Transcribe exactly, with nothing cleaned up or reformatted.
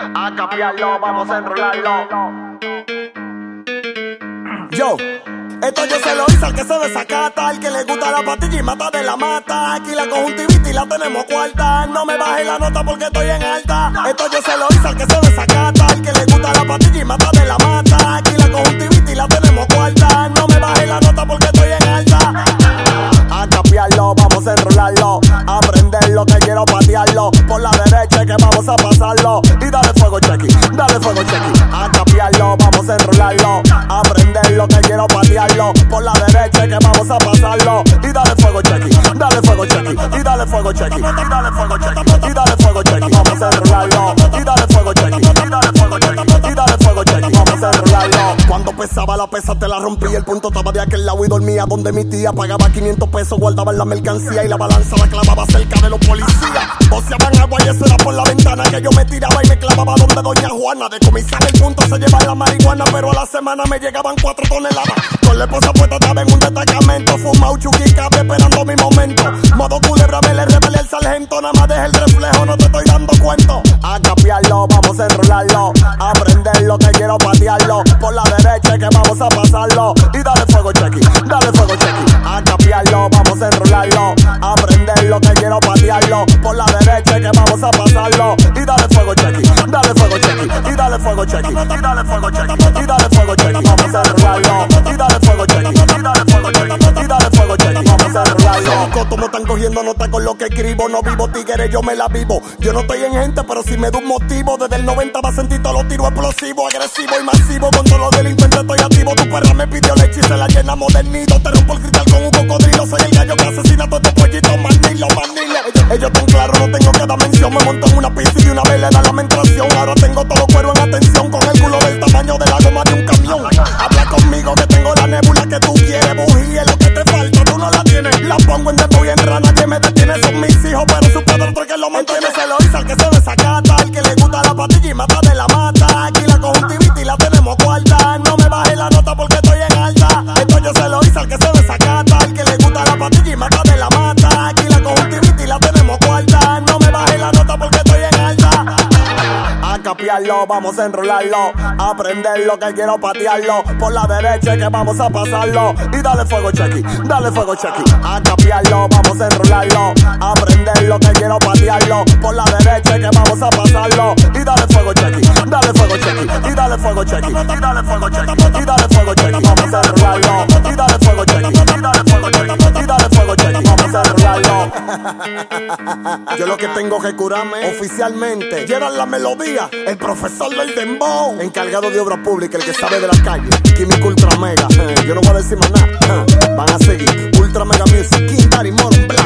A cambiarlo, vamos a enrolarlo. Yo, esto yo se lo hice al que se desacata, al que le gusta la pastilla y mata de la mata. Aquí la conjuntivitis la tenemos cuarta. No me baje la nota porque estoy en alta. Esto yo se lo hice al que se desacata, al que le gusta la pastilla y mata de la mata. Aquí la conjuntivitis la tenemos cuarta. No me baje la nota porque estoy en alta. A capiarlo, vamos a enrolarlo. A prenderlo que quiero patearlo. Por la derecha que vamos a pasarlo. Y dale fuego chequi, dale fuego chequi. A capiarlo, vamos a enrolarlo. A prenderlo que quiero patearlo. Por la derecha que vamos a pasarlo. Y dale fuego chequi, dale fuego chequi. Y dale fuego chequi, y dale fuego chequi. Y dale fuego chequi, vamos a enrolarlo. Y dale fuego chequi, y dale fuego chequi. Y dale fuego chequi, vamos a enrolarlo. Cuando pesaba la pesa te la rompí. El punto estaba de aquel lado y dormía donde mi tía pagaba quinientos pesos, guardaban la mercancía y la balanza la clavaba cerca de los policías. Boceaban agua y eso era por la ventana que yo me tiraba y me clavaba donde doña Juana. De comisar el punto se lleva la marihuana, pero a la semana me llegaban cuatro toneladas. Con la esposa puesta estaba en un destacamento, fumado chuquicabe esperando mi momento. Modo culebra me le rebelé el sargento, nada más deja el reflejo, no te estoy dando cuento. A capiarlo, vamos a enrolarlo. A prenderlo que quiero patearlo. Por la derecha que vamos a pasarlo. Y dale fuego chequi, dale fuego chequi. A capiarlo, vamos a enrolarlo. A prenderlo que quiero patearlo. Por la derecha que vamos a pasarlo. Y dale fuego chequi, dale fuego chequi. Y dale fuego chequi, y dale fuego chequi. Y dale fuego chequi, vamos a enrolarlo. Y dale fuego chequi, y dale fuego chequi. Y dale fuego chequi, vamos a enrolarlo. Coto me están cogiendo nota con lo que escribo. No vivo tigre, yo me la vivo. Yo no estoy en gente, pero si me da un motivo. Desde el noventa va a sentir todos los tiros explosivos, agresivo y masivo. Con todos los delincuentes estoy activo. Tu perra me pidió leche y se la llena modernito. Te rompo el cristal con un cocodrilo. Soy el gallo que asesina a todos estos pollitos. Manilo, manilo. Ellos, ellos tan claros, no tengo que dar mención. Me monto en una pista y de una vez le da la menstruación. Ahora tengo todo cuero en atención. Con el culo del tamaño de la goma de un camión. Habla conmigo que tengo la nébula que tú quieres. Bujía es lo que te falta, tú no la tienes. La pongo en dembow y en rana, nadie me detiene. Son mis hijos, pero su padre otro que lo mantiene. Se lo hice al que se desacata, al que le gusta la pastilla y mata de la mata. Aquí la conjuntivitis la tenemos cuarta. No me baje la nota porque estoy en alta. Esto yo se lo hice al que se desacata, al que le gusta la pastilla y mata de la mata. Aquí la conjuntivitis la tenemos cuarta. No me baje la nota porque estoy en alta. A capiarlo, vamos a enrolarlo. A prenderlo que quiero patearlo. Por la derecha que vamos a pasarlo. Y dale fuego chequi, dale fuego chequi. A capiarlo, vamos a enrolarlo. A prenderlo que quiero patearlo. Por la derecha que vamos a pasarlo. Y dale fuego chequi, dale fuego chequi. Y dale fuego chequi, y dale fuego chequi. Y dale fuego chequi, vamos a enrolarlo. Y dale fuego chequi, y dale fuego chequi. Y dale fuego chequi, vamos a enrolarlo. Yo lo que tengo que curarme oficialmente. Llevan la melodía, el profesor del dembow. Encargado de obra pública, el que sabe de la calle. Químico Ultra Mega. Yo no voy a decir más nada. Van a seguir Ultra Mega Music, King Daddy, Moron Black.